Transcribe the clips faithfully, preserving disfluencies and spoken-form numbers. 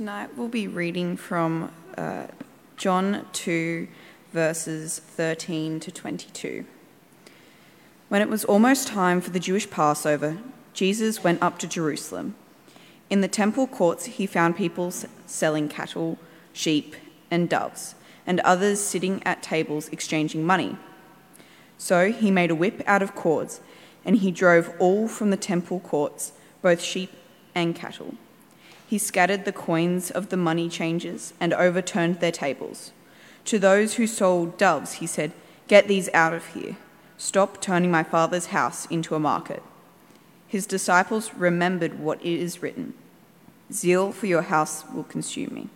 Tonight we'll be reading from uh, John two, verses thirteen to twenty-two. When it was almost time for the Jewish Passover, Jesus went up to Jerusalem. In the temple courts he found people selling cattle, sheep, and doves, and others sitting at tables exchanging money. So he made a whip out of cords, and he drove all from the temple courts, both sheep and cattle. He scattered the coins of the money changers and overturned their tables. To those who sold doves, he said, "Get these out of here. Stop turning my Father's house into a market." His disciples remembered what it is written, "Zeal for your house will consume me."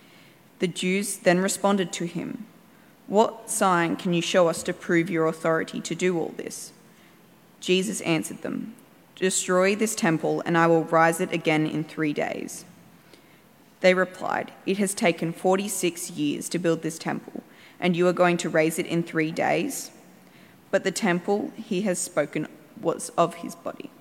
The Jews then responded to him, "What sign can you show us to prove your authority to do all this?" Jesus answered them, "Destroy this temple, and I will rise it again in three days." They replied, "It has taken forty-six years to build this temple, and you are going to raise it in three days? But the temple he has spoken was of his body.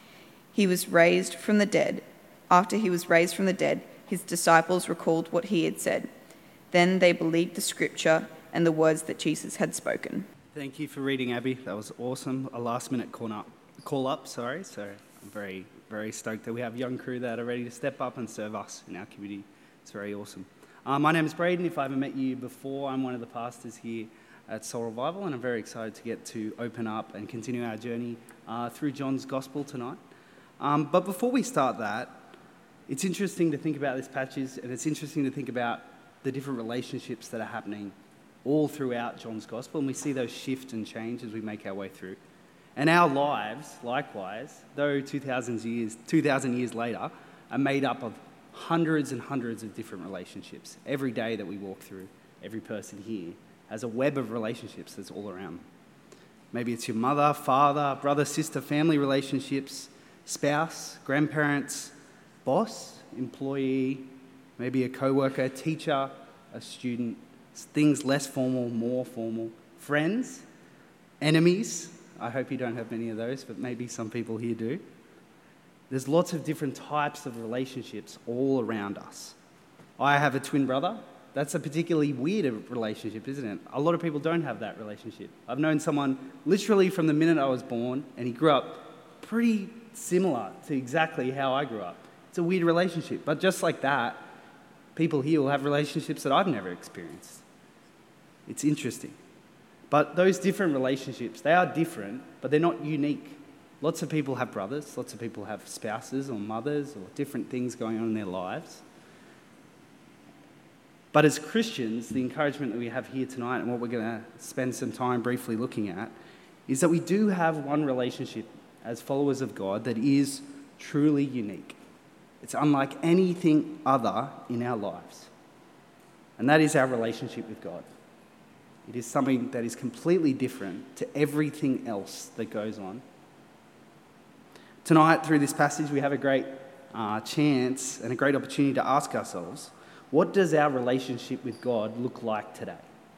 He was raised from the dead. After he was raised from the dead, his disciples recalled what he had said. Then they believed the scripture and the words that Jesus had spoken." Thank you for reading, Abby. That was awesome. A last-minute call up. Call up, sorry. So I'm very, very stoked that we have young crew that are ready to step up and serve us in our community. It's very awesome. Uh, my name is Braden. If I haven't met you before, I'm one of the pastors here at Soul Revival, and I'm very excited to get to open up and continue our journey uh, through John's Gospel tonight. Um, but before we start that, it's interesting to think about this passage, and it's interesting to think about the different relationships that are happening all throughout John's Gospel, and we see those shift and change as we make our way through. And our lives, likewise, though two thousand years, two thousand years later, are made up of hundreds and hundreds of different relationships. Every day that we walk through, every person here has a web of relationships that's all around. Maybe it's your mother, father, brother, sister, family relationships, spouse, grandparents, boss, employee, maybe a co-worker, teacher, a student, things less formal, more formal, friends, enemies. I hope you don't have many of those, but maybe some people here do. There's lots of different types of relationships all around us. I have a twin brother. That's a particularly weird relationship, isn't it? A lot of people don't have that relationship. I've known someone literally from the minute I was born, and he grew up pretty similar to exactly how I grew up. It's a weird relationship, but just like that, people here will have relationships that I've never experienced. It's interesting. But those different relationships, they are different, but they're not unique. Lots of people have brothers, lots of people have spouses or mothers or different things going on in their lives. But as Christians, the encouragement that we have here tonight and what we're going to spend some time briefly looking at is that we do have one relationship as followers of God that is truly unique. It's unlike anything other in our lives. And that is our relationship with God. It is something that is completely different to everything else that goes on. Tonight, through this passage, we have a great uh, chance and a great opportunity to ask ourselves, what does our relationship with God look like today?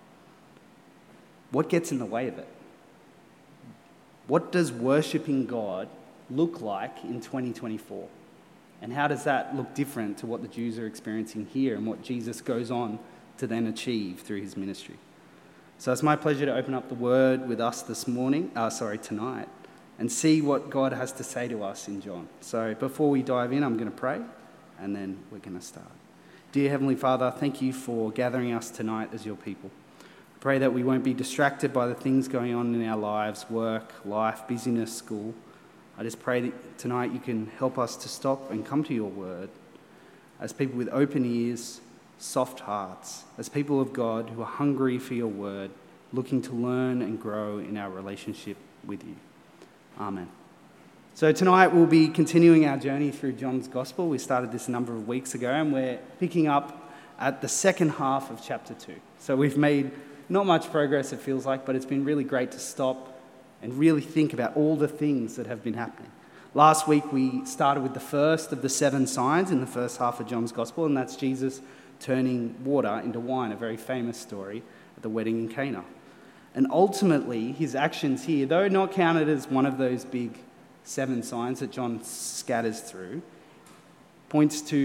What gets in the way of it? What does worshipping God look like in twenty twenty-four? And how does that look different to what the Jews are experiencing here and what Jesus goes on to then achieve through his ministry? So it's my pleasure to open up the Word with us this morning, uh, sorry, tonight, and see what God has to say to us in John. So before we dive in, I'm going to pray, and then we're going to start. Dear Heavenly Father, thank you for gathering us tonight as your people. I pray that we won't be distracted by the things going on in our lives, work, life, busyness, school. I just pray that tonight you can help us to stop and come to your word as people with open ears, soft hearts, as people of God who are hungry for your word, looking to learn and grow in our relationship with you. Amen. So tonight we'll be continuing our journey through John's Gospel. We started this a number of weeks ago, and we're picking up at the second half of chapter two. So we've made not much progress, it feels like, but it's been really great to stop and really think about all the things that have been happening. Last week we started with the first of the seven signs in the first half of John's Gospel, and that's Jesus turning water into wine, a very famous story at the wedding in Cana. And ultimately, his actions here, though not counted as one of those big seven signs that John scatters through, points to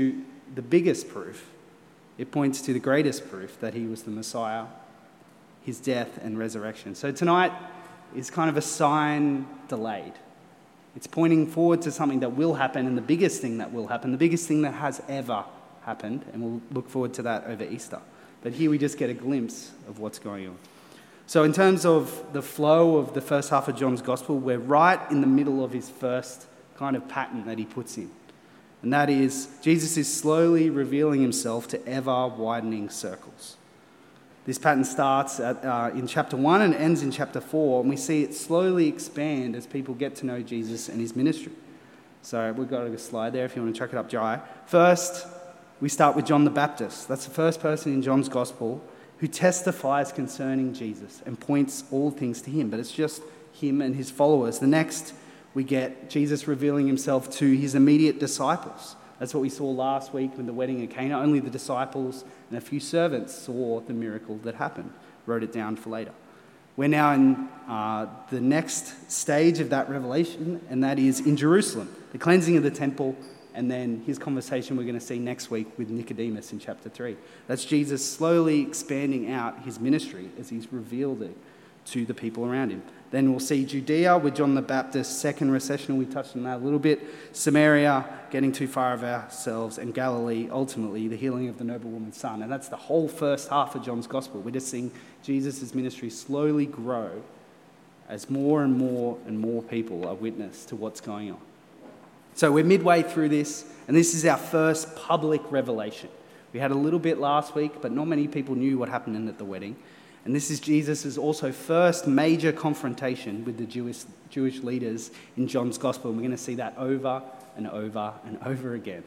the biggest proof. It points to the greatest proof that he was the Messiah, his death and resurrection. So tonight is kind of a sign delayed. It's pointing forward to something that will happen, and the biggest thing that will happen, the biggest thing that has ever happened, and we'll look forward to that over Easter. But here we just get a glimpse of what's going on. So in terms of the flow of the first half of John's Gospel, we're right in the middle of his first kind of pattern that he puts in. And that is, Jesus is slowly revealing himself to ever-widening circles. This pattern starts at, uh, in chapter one and ends in chapter four, and we see it slowly expand as people get to know Jesus and his ministry. So we've got a slide there if you want to check it up, Jai. First, we start with John the Baptist. That's the first person in John's Gospel who testifies concerning Jesus and points all things to him, but it's just him and his followers. The next, we get Jesus revealing himself to his immediate disciples. That's what we saw last week with the wedding at Cana. Only the disciples and a few servants saw the miracle that happened, wrote it down for later. We're now in uh, the next stage of that revelation, and that is in Jerusalem, the cleansing of the temple, and then his conversation we're going to see next week with Nicodemus in chapter three. That's Jesus slowly expanding out his ministry as he's revealed it to the people around him. Then we'll see Judea with John the Baptist's second recessional. We touched on that a little bit. Samaria, getting too far of ourselves, and Galilee, ultimately, the healing of the noblewoman's son. And that's the whole first half of John's Gospel. We're just seeing Jesus' ministry slowly grow as more and more and more people are witness to what's going on. So we're midway through this, and this is our first public revelation. We had a little bit last week, but not many people knew what happened at the wedding. And this is Jesus' also first major confrontation with the Jewish Jewish leaders in John's Gospel. And we're going to see that over and over and over again.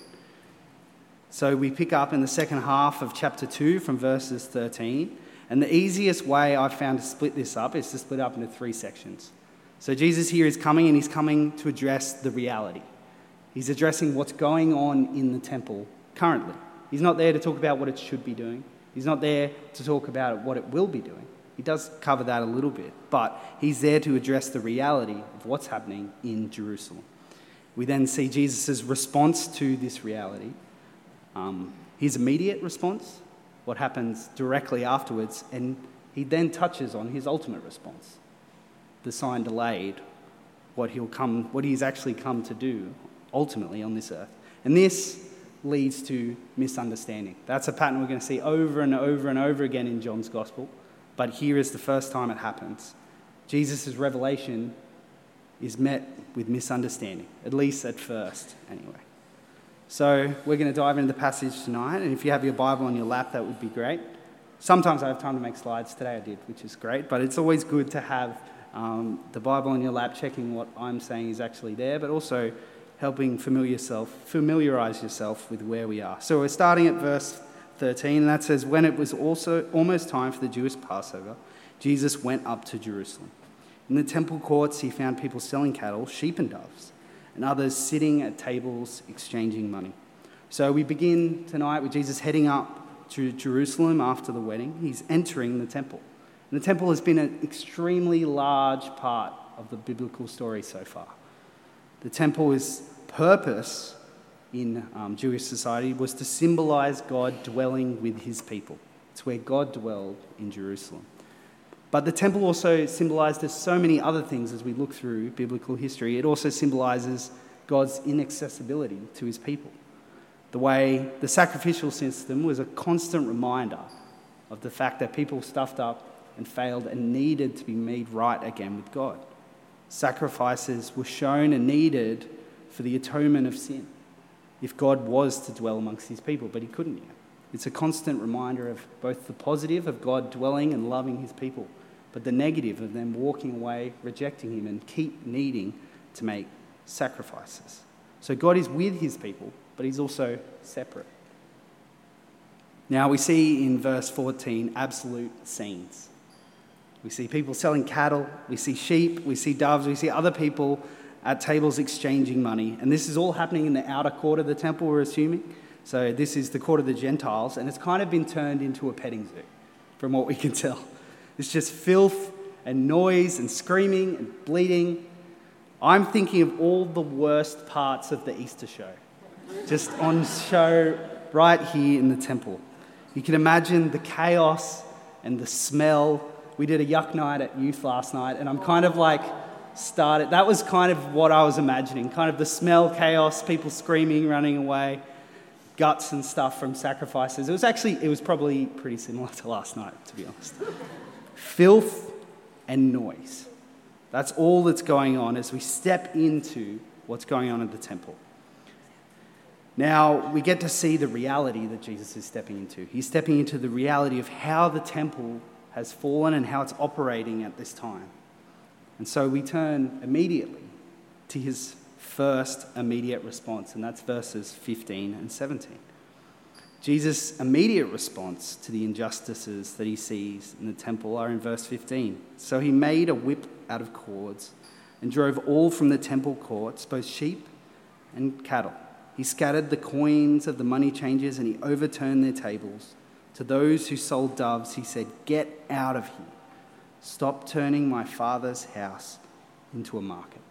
So we pick up in the second half of chapter two from verses thirteen. And the easiest way I've found to split this up is to split up into three sections. So Jesus here is coming, and he's coming to address the reality. He's addressing what's going on in the temple currently. He's not there to talk about what it should be doing. He's not there to talk about what it will be doing. He does cover that a little bit, but he's there to address the reality of what's happening in Jerusalem. We then see Jesus' response to this reality, um, his immediate response, what happens directly afterwards, and he then touches on his ultimate response, the sign delayed, what he'll come, what he's actually come to do ultimately on this earth. And this leads to misunderstanding. That's a pattern we're going to see over and over and over again in John's Gospel, but here is the first time it happens. Jesus' revelation is met with misunderstanding, at least at first, anyway. So we're going to dive into the passage tonight, and if you have your Bible on your lap, that would be great. Sometimes I have time to make slides. Today I did, which is great, but it's always good to have um, the Bible on your lap, checking what I'm saying is actually there, but also helping familiar yourself, familiarize yourself with where we are. So we're starting at verse thirteen, and that says, when it was also almost time for the Jewish Passover, Jesus went up to Jerusalem. In the temple courts, he found people selling cattle, sheep and doves, and others sitting at tables exchanging money. So we begin tonight with Jesus heading up to Jerusalem after the wedding. He's entering the temple. And the temple has been an extremely large part of the biblical story so far. The temple's purpose in um, Jewish society was to symbolize God dwelling with his people. It's where God dwelled in Jerusalem. But the temple also symbolized so many other things as we look through biblical history. It also symbolizes God's inaccessibility to his people. The way the sacrificial system was a constant reminder of the fact that people stuffed up and failed and needed to be made right again with God. Sacrifices were shown and needed for the atonement of sin, if God was to dwell amongst his people, but he couldn't yet. It's a constant reminder of both the positive of God dwelling and loving his people, but the negative of them walking away, rejecting him, and keep needing to make sacrifices. So God is with his people, but he's also separate. Now we see in verse fourteen absolute scenes. We see people selling cattle, we see sheep, we see doves, we see other people at tables exchanging money. And this is all happening in the outer court of the temple, we're assuming. So this is the court of the Gentiles, and it's kind of been turned into a petting zoo, from what we can tell. It's just filth and noise and screaming and bleating. I'm thinking of all the worst parts of the Easter show, just on show right here in the temple. You can imagine the chaos and the smell. We did a yuck night at youth last night, and I'm kind of like started, that was kind of what I was imagining, kind of the smell, chaos, people screaming, running away, guts and stuff from sacrifices. It was actually, it was probably pretty similar to last night, to be honest. Filth and noise. That's all that's going on as we step into what's going on at the temple. Now, we get to see the reality that Jesus is stepping into. He's stepping into the reality of how the temple has fallen and how it's operating at this time. And so we turn immediately to his first immediate response, and that's verses fifteen and seventeen. Jesus' immediate response to the injustices that he sees in the temple are in verse fifteen. So he made a whip out of cords and drove all from the temple courts, both sheep and cattle. He scattered the coins of the money changers and he overturned their tables. To those who sold doves, he said, "Get out of here. Stop turning my Father's house into a market."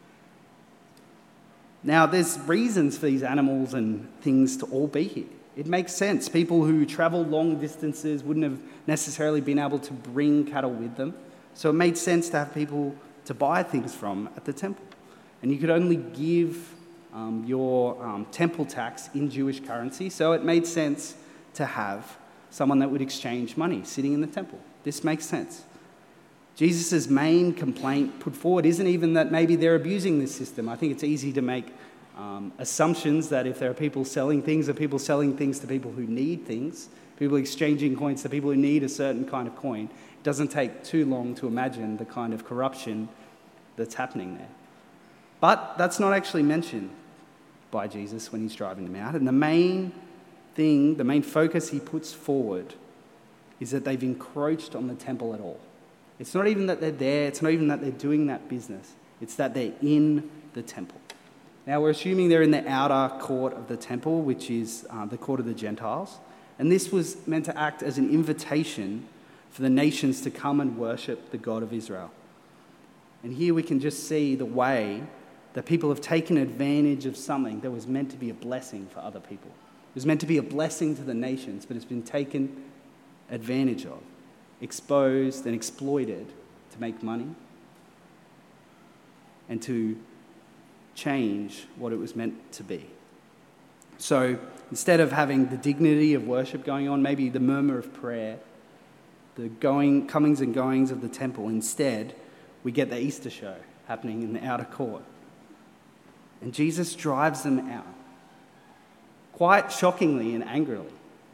Now, there's reasons for these animals and things to all be here. It makes sense. People who travel long distances wouldn't have necessarily been able to bring cattle with them. So it made sense to have people to buy things from at the temple. And you could only give um, your um, temple tax in Jewish currency. So it made sense to have someone that would exchange money sitting in the temple. This makes sense. Jesus' main complaint put forward isn't even that maybe they're abusing this system. I think it's easy to make um, assumptions that if there are people selling things, or people selling things to people who need things, people exchanging coins to people who need a certain kind of coin, it doesn't take too long to imagine the kind of corruption that's happening there. But that's not actually mentioned by Jesus when he's driving them out. And the main thing, the main focus he puts forward is that they've encroached on the temple at all. It's not even that they're there, it's not even that they're doing that business, it's that they're in the temple. Now we're assuming they're in the outer court of the temple, which is uh, the court of the Gentiles, and this was meant to act as an invitation for the nations to come and worship the God of Israel. And here we can just see the way that people have taken advantage of something that was meant to be a blessing for other people. It was meant to be a blessing to the nations, but it's been taken advantage of, exposed and exploited to make money and to change what it was meant to be. So instead of having the dignity of worship going on, maybe the murmur of prayer, the going, comings and goings of the temple, instead we get the Easter show happening in the outer court. And Jesus drives them out, quite shockingly and angrily.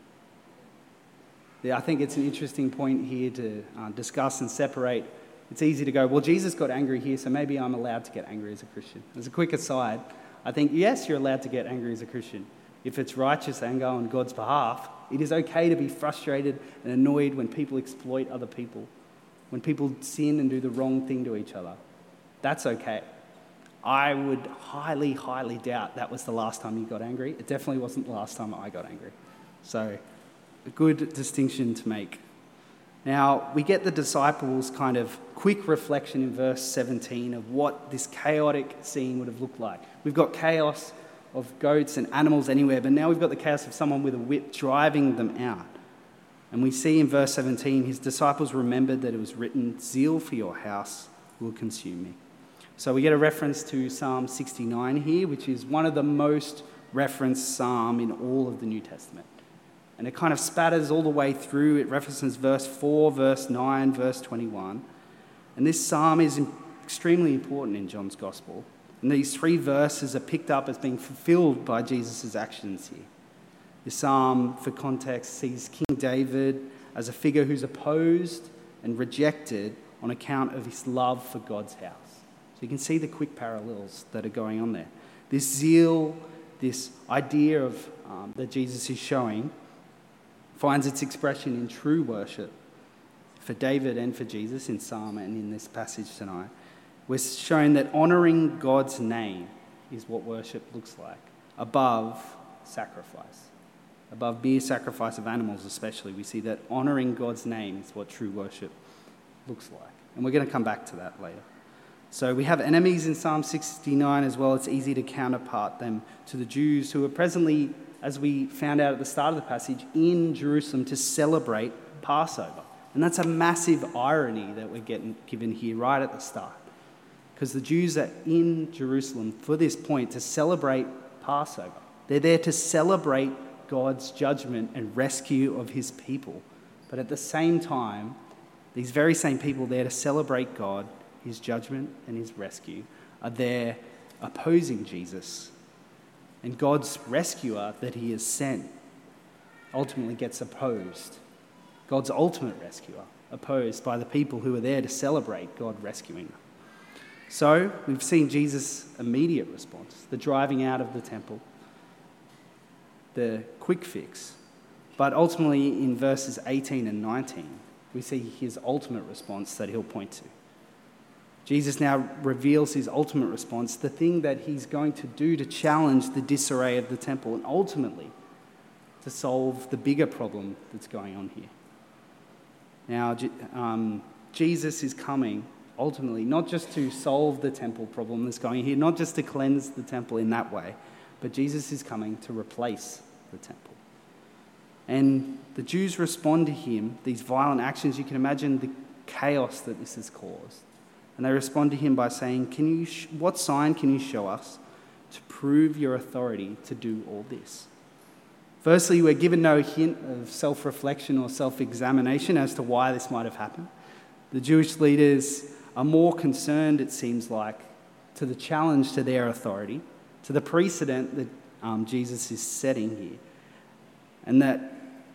Yeah, I think it's an interesting point here to uh, discuss and separate. It's easy to go, well, Jesus got angry here, so maybe I'm allowed to get angry as a Christian. As a quick aside, I think, yes, you're allowed to get angry as a Christian. If it's righteous anger on God's behalf, it is okay to be frustrated and annoyed when people exploit other people, when people sin and do the wrong thing to each other. That's okay. I would highly, highly doubt that was the last time you got angry. It definitely wasn't the last time I got angry. So, a good distinction to make. Now, we get the disciples' kind of quick reflection in verse seventeen of what this chaotic scene would have looked like. We've got chaos of goats and animals anywhere, but now we've got the chaos of someone with a whip driving them out. And we see in verse seventeen, his disciples remembered that it was written, "Zeal for your house will consume me." So we get a reference to Psalm sixty-nine here, which is one of the most referenced psalm in all of the New Testament. And it kind of spatters all the way through. It references verse four, verse nine, verse twenty-one. And this psalm is extremely important in John's Gospel. And these three verses are picked up as being fulfilled by Jesus' actions here. The psalm, for context, sees King David as a figure who's opposed and rejected on account of his love for God's house. So you can see the quick parallels that are going on there. This zeal, this idea of um, that Jesus is showing finds its expression in true worship for David and for Jesus in Psalm and in this passage tonight. We're shown that honouring God's name is what worship looks like, above sacrifice. Above mere sacrifice of animals especially, we see that honouring God's name is what true worship looks like. And we're going to come back to that later. So we have enemies in Psalm sixty-nine as well. It's easy to counterpart them to the Jews who are presently as we found out at the start of the passage, in Jerusalem to celebrate Passover. And that's a massive irony that we're getting given here right at the start. Because the Jews are in Jerusalem for this point to celebrate Passover. They're there to celebrate God's judgment and rescue of his people. But at the same time, these very same people there to celebrate God, his judgment and his rescue, are there opposing Jesus. And God's rescuer that he has sent ultimately gets opposed. God's ultimate rescuer, opposed by the people who are there to celebrate God rescuing them. So we've seen Jesus' immediate response, the driving out of the temple, the quick fix. But ultimately in verses eighteen and nineteen, we see his ultimate response that he'll point to. Jesus now reveals his ultimate response, the thing that he's going to do to challenge the disarray of the temple and ultimately to solve the bigger problem that's going on here. Now, um, Jesus is coming ultimately not just to solve the temple problem that's going here, not just to cleanse the temple in that way, but Jesus is coming to replace the temple. And the Jews respond to him, these violent actions. You can imagine the chaos that this has caused. And they respond to him by saying, "Can you? Sh- what sign can you show us to prove your authority to do all this?" Firstly, we're given no hint of self-reflection or self-examination as to why this might have happened. The Jewish leaders are more concerned, it seems like, to the challenge to their authority, to the precedent that um, Jesus is setting here. And that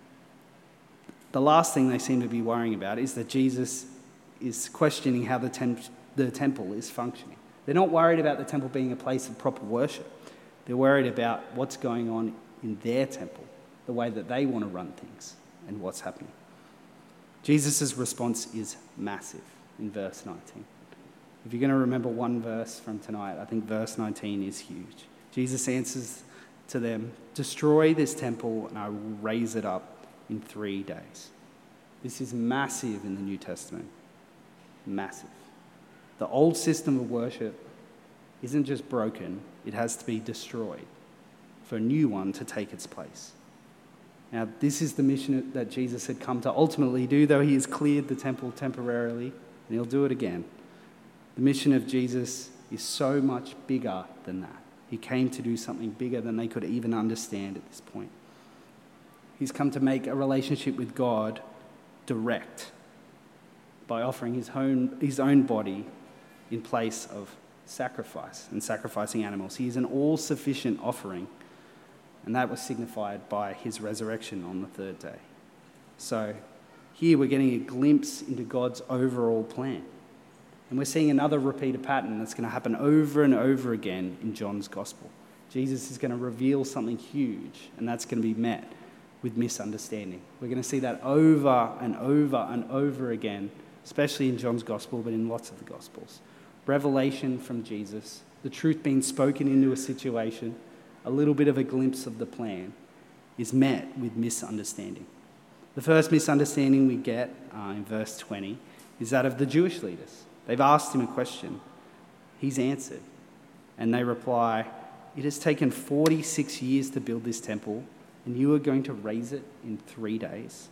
the last thing they seem to be worrying about is that Jesus is questioning how the, temp- the temple is functioning. They're not worried about the temple being a place of proper worship. They're worried about what's going on in their temple, the way that they want to run things and what's happening. Jesus' response is massive in verse nineteen. If you're going to remember one verse from tonight, I think verse nineteen is huge. Jesus answers to them, "Destroy this temple and I will raise it up in three days." This is massive in the New Testament. Massive. The old system of worship isn't just broken, it has to be destroyed for a new one to take its place. Now, this is the mission that Jesus had come to ultimately do, though he has cleared the temple temporarily, and he'll do it again. The mission of Jesus is so much bigger than that. He came to do something bigger than they could even understand at this point. He's come to make a relationship with God direct by offering his own, his own body in place of sacrifice and sacrificing animals. He is an all-sufficient offering, and that was signified by his resurrection on the third day. So here we're getting a glimpse into God's overall plan. And we're seeing another repeated pattern that's going to happen over and over again in John's gospel. Jesus is going to reveal something huge, and that's going to be met with misunderstanding. We're going to see that over and over and over again, especially in John's gospel, but in lots of the gospels. Revelation from Jesus, the truth being spoken into a situation, a little bit of a glimpse of the plan, is met with misunderstanding. The first misunderstanding we get uh, in verse twenty is that of the Jewish leaders. They've asked him a question. He's answered. And they reply, "It has taken forty-six years to build this temple, and you are going to raise it in three days?"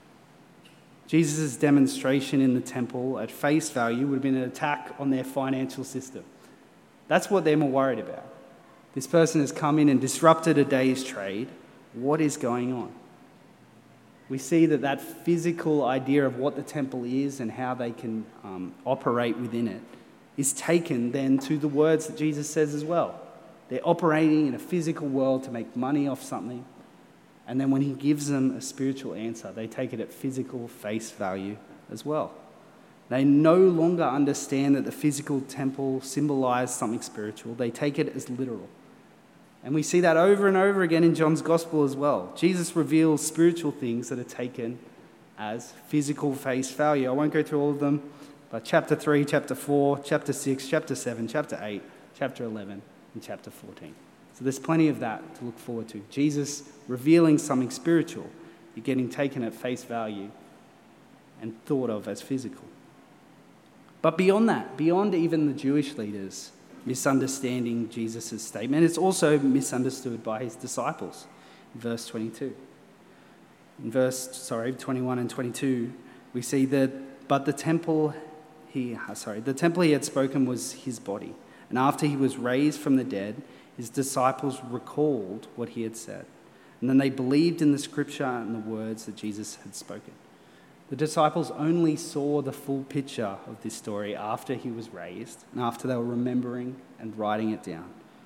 Jesus' demonstration in the temple at face value would have been an attack on their financial system. That's what they're more worried about. This person has come in and disrupted a day's trade. What is going on? We see that that physical idea of what the temple is and how they can um, operate within it is taken then to the words that Jesus says as well. They're operating in a physical world to make money off something. And then when he gives them a spiritual answer, they take it at physical face value as well. They no longer understand that the physical temple symbolized something spiritual. They take it as literal. And we see that over and over again in John's gospel as well. Jesus reveals spiritual things that are taken as physical face value. I won't go through all of them, but chapter three, chapter four, chapter six, chapter seven, chapter eight, chapter eleven, and chapter fourteen. So there's plenty of that to look forward to. Jesus revealing something spiritual, you're getting taken at face value and thought of as physical. But beyond that, beyond even the Jewish leaders misunderstanding Jesus' statement, it's also misunderstood by his disciples. verse twenty-two. In verse, sorry, twenty-one and twenty-two, we see that, but the temple he, sorry, the temple he had spoken was his body. And after he was raised from the dead, his disciples recalled what he had said. And then they believed in the scripture and the words that Jesus had spoken. The disciples only saw the full picture of this story after he was raised and after they were remembering and writing it down.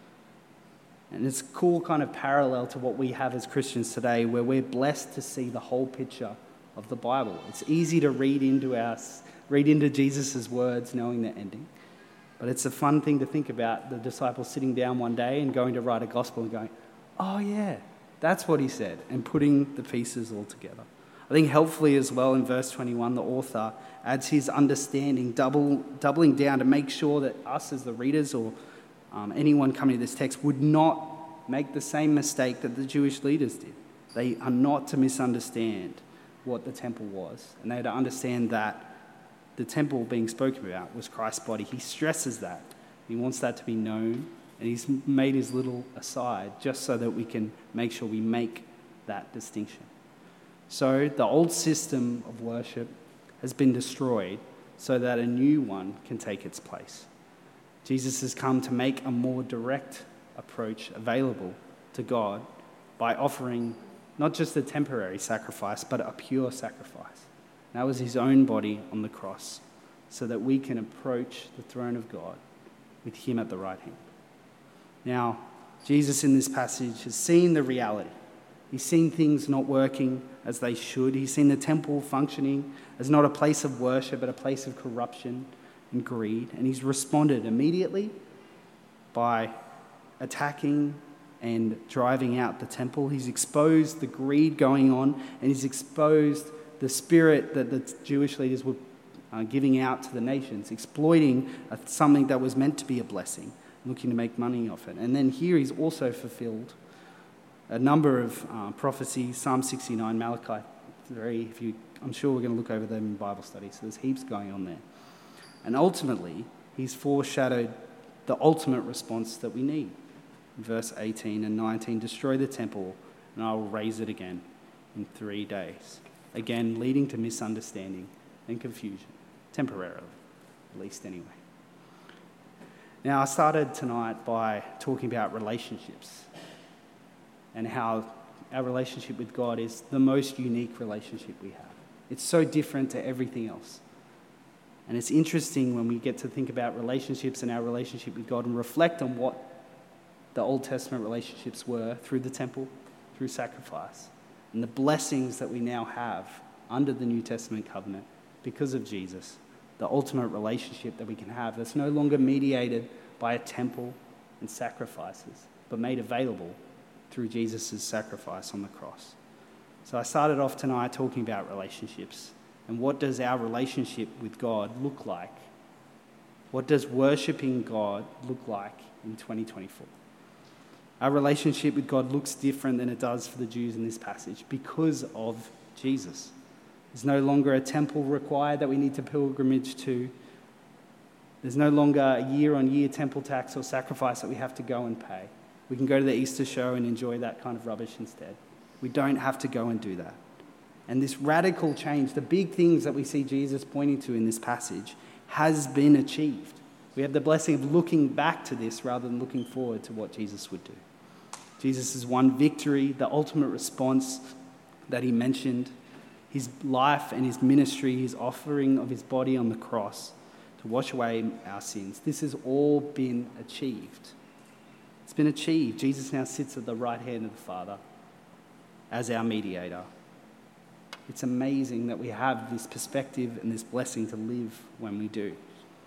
And it's a cool kind of parallel to what we have as Christians today, where we're blessed to see the whole picture of the Bible. It's easy to read into our, read into Jesus' words knowing the ending. But it's a fun thing to think about, the disciples sitting down one day and going to write a gospel and going, oh yeah, that's what he said, and putting the pieces all together. I think helpfully as well in verse twenty-one, the author adds his understanding, double, doubling down to make sure that us as the readers or um, anyone coming to this text would not make the same mistake that the Jewish leaders did. They are not to misunderstand what the temple was, and they are to understand that the temple being spoken about was Christ's body. He stresses that. He wants that to be known, and he's made his little aside just so that we can make sure we make that distinction. So the old system of worship has been destroyed so that a new one can take its place. Jesus has come to make a more direct approach available to God by offering not just a temporary sacrifice, but a pure sacrifice. And that was his own body on the cross, so that we can approach the throne of God with him at the right hand. Now, Jesus in this passage has seen the reality. He's seen things not working as they should. He's seen the temple functioning as not a place of worship, but a place of corruption and greed. And he's responded immediately by attacking and driving out the temple. He's exposed the greed going on, and he's exposed the spirit that the Jewish leaders were uh, giving out to the nations, exploiting uh, something that was meant to be a blessing, looking to make money off it. And then here he's also fulfilled a number of uh, prophecies, Psalm sixty-nine, Malachi three, if you, I'm sure we're going to look over them in Bible study, so there's heaps going on there. And ultimately, he's foreshadowed the ultimate response that we need. In verse eighteen and nineteen, destroy the temple and I will raise it again in three days. Again, leading to misunderstanding and confusion, temporarily, at least anyway. Now, I started tonight by talking about relationships and how our relationship with God is the most unique relationship we have. It's so different to everything else. And it's interesting when we get to think about relationships and our relationship with God and reflect on what the Old Testament relationships were through the temple, through sacrifice, and the blessings that we now have under the New Testament covenant because of Jesus, the ultimate relationship that we can have that's no longer mediated by a temple and sacrifices, but made available through Jesus' sacrifice on the cross. So I started off tonight talking about relationships and what does our relationship with God look like? What does worshipping God look like in twenty twenty-four? Our relationship with God looks different than it does for the Jews in this passage because of Jesus. There's no longer a temple required that we need to pilgrimage to. There's no longer a year-on-year temple tax or sacrifice that we have to go and pay. We can go to the Easter show and enjoy that kind of rubbish instead. We don't have to go and do that. And this radical change, the big things that we see Jesus pointing to in this passage, has been achieved. We have the blessing of looking back to this rather than looking forward to what Jesus would do. Jesus has won victory, the ultimate response that he mentioned, his life and his ministry, his offering of his body on the cross to wash away our sins. This has all been achieved. It's been achieved. Jesus now sits at the right hand of the Father as our mediator. It's amazing that we have this perspective and this blessing to live when we do.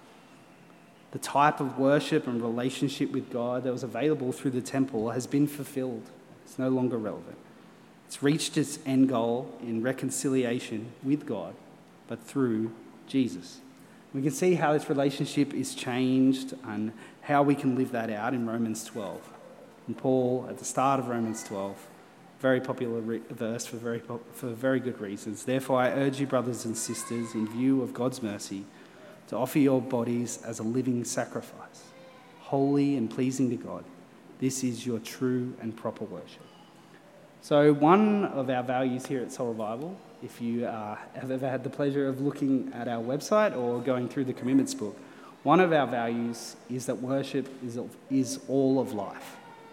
The type of worship and relationship with God that was available through the temple has been fulfilled. It's no longer relevant. It's reached its end goal in reconciliation with God, but through Jesus. We can see how this relationship is changed and how we can live that out in Romans twelve. And Paul, at the start of Romans twelve, very popular re- verse for very, for very good reasons. Therefore, I urge you, brothers and sisters, in view of God's mercy, to offer your bodies as a living sacrifice, holy and pleasing to God. This is your true and proper worship. So one of our values here at Soul Revival, if you uh, have ever had the pleasure of looking at our website or going through the commitments book, one of our values is that worship is, of, is all of life.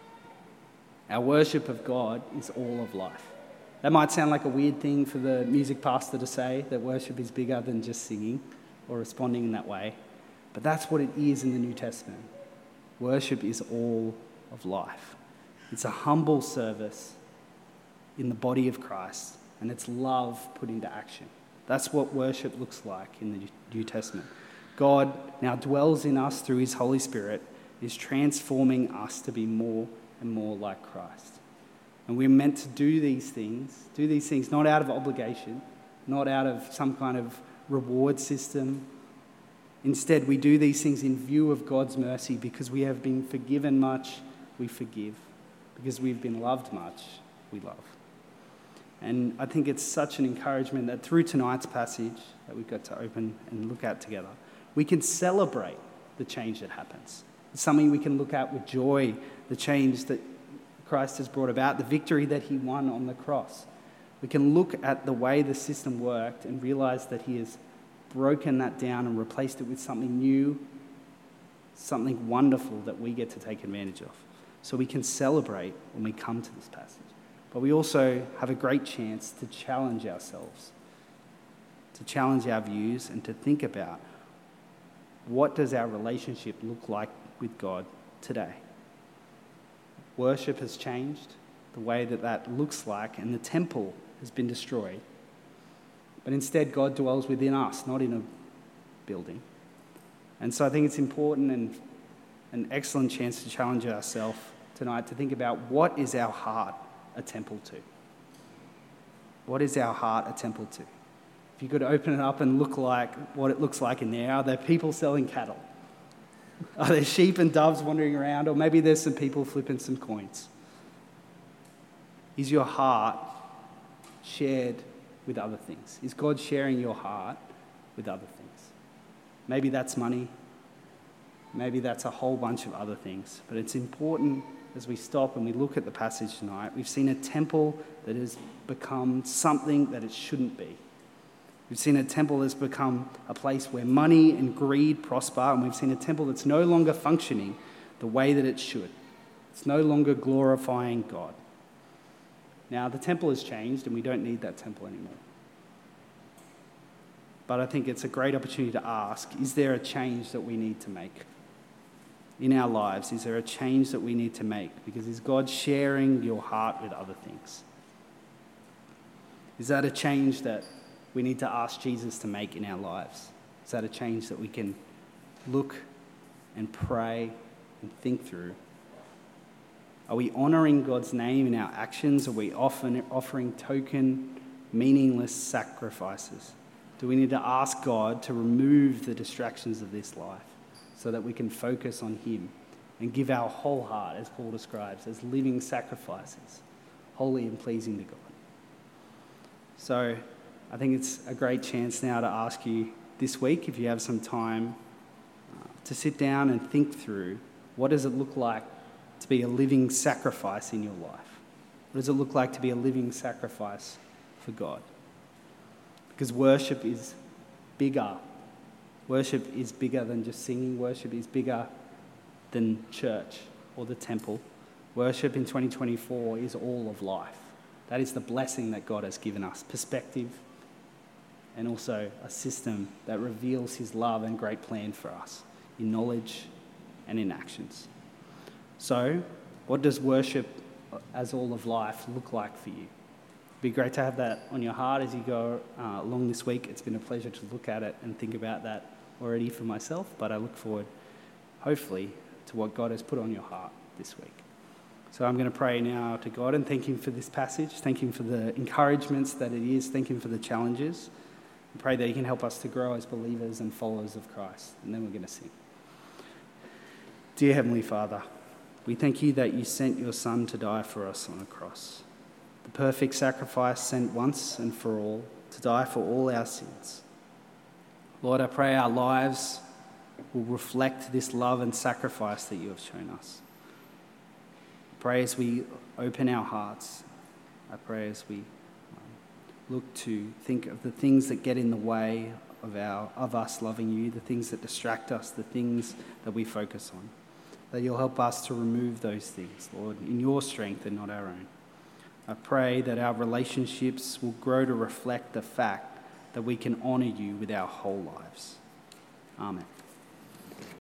Our worship of God is all of life. That might sound like a weird thing for the music pastor to say, that worship is bigger than just singing or responding in that way. But that's what it is in the New Testament. Worship is all of life. It's a humble service in the body of Christ, and it's love put into action. That's what worship looks like in the New Testament. God now dwells in us through his Holy Spirit, is transforming us to be more and more like Christ. And we're meant to do these things, do these things not out of obligation, not out of some kind of reward system. Instead, we do these things in view of God's mercy because we have been forgiven much, we forgive. Because we've been loved much, we love. And I think it's such an encouragement that through tonight's passage that we've got to open and look at together, we can celebrate the change that happens. It's something we can look at with joy, the change that Christ has brought about, the victory that he won on the cross. We can look at the way the system worked and realize that he has broken that down and replaced it with something new, something wonderful that we get to take advantage of. So we can celebrate when we come to this passage. But we also have a great chance to challenge ourselves, to challenge our views and to think about what does our relationship look like with God today. Worship has changed, the way that that looks like, and the temple has been destroyed. But instead, God dwells within us, not in a building. And so I think it's important and an excellent chance to challenge ourselves tonight to think about what is our heart a temple to? What is our heart a temple to? If you could open it up and look like what it looks like in there, are there people selling cattle? Are there sheep and doves wandering around? Or maybe there's some people flipping some coins. Is your heart shared with other things? Is God sharing your heart with other things? Maybe that's money. Maybe that's a whole bunch of other things. But it's important as we stop and we look at the passage tonight, we've seen a temple that has become something that it shouldn't be. We've seen a temple that's become a place where money and greed prosper, and we've seen a temple that's no longer functioning the way that it should. It's no longer glorifying God. Now, the temple has changed, and we don't need that temple anymore. But I think it's a great opportunity to ask, is there a change that we need to make in our lives? Is there a change that we need to make? Because is God sharing your heart with other things? Is that a change that we need to ask Jesus to make in our lives? Is that a change that we can look and pray and think through? Are we honouring God's name in our actions? Are we often offering token, meaningless sacrifices? Do we need to ask God to remove the distractions of this life so that we can focus on him and give our whole heart, as Paul describes, as living sacrifices, holy and pleasing to God? So I think it's a great chance now to ask you this week, if you have some time, uh, to sit down and think through what does it look like to be a living sacrifice in your life? What does it look like to be a living sacrifice for God? Because worship is bigger. Worship is bigger than just singing. Worship is bigger than church or the temple. Worship in twenty twenty-four is all of life. That is the blessing that God has given us. Perspective and also a system that reveals his love and great plan for us in knowledge and in actions. So, what does worship as all of life look like for you? It'd be great to have that on your heart as you go uh, along this week. It's been a pleasure to look at it and think about that already for myself, but I look forward, hopefully, to what God has put on your heart this week. So I'm going to pray now to God and thank him for this passage, thank him for the encouragements that it is, thank him for the challenges, and pray that he can help us to grow as believers and followers of Christ. And then we're going to sing. Dear Heavenly Father, we thank you that you sent your Son to die for us on a cross. The perfect sacrifice sent once and for all to die for all our sins. Lord, I pray our lives will reflect this love and sacrifice that you have shown us. I pray as we open our hearts I pray as we um, look to think of the things that get in the way of our of us loving you, the things that distract us, the things that we focus on, that you'll help us to remove those things, Lord, in your strength and not our own. I pray that our relationships will grow to reflect the fact that we can honour you with our whole lives. Amen.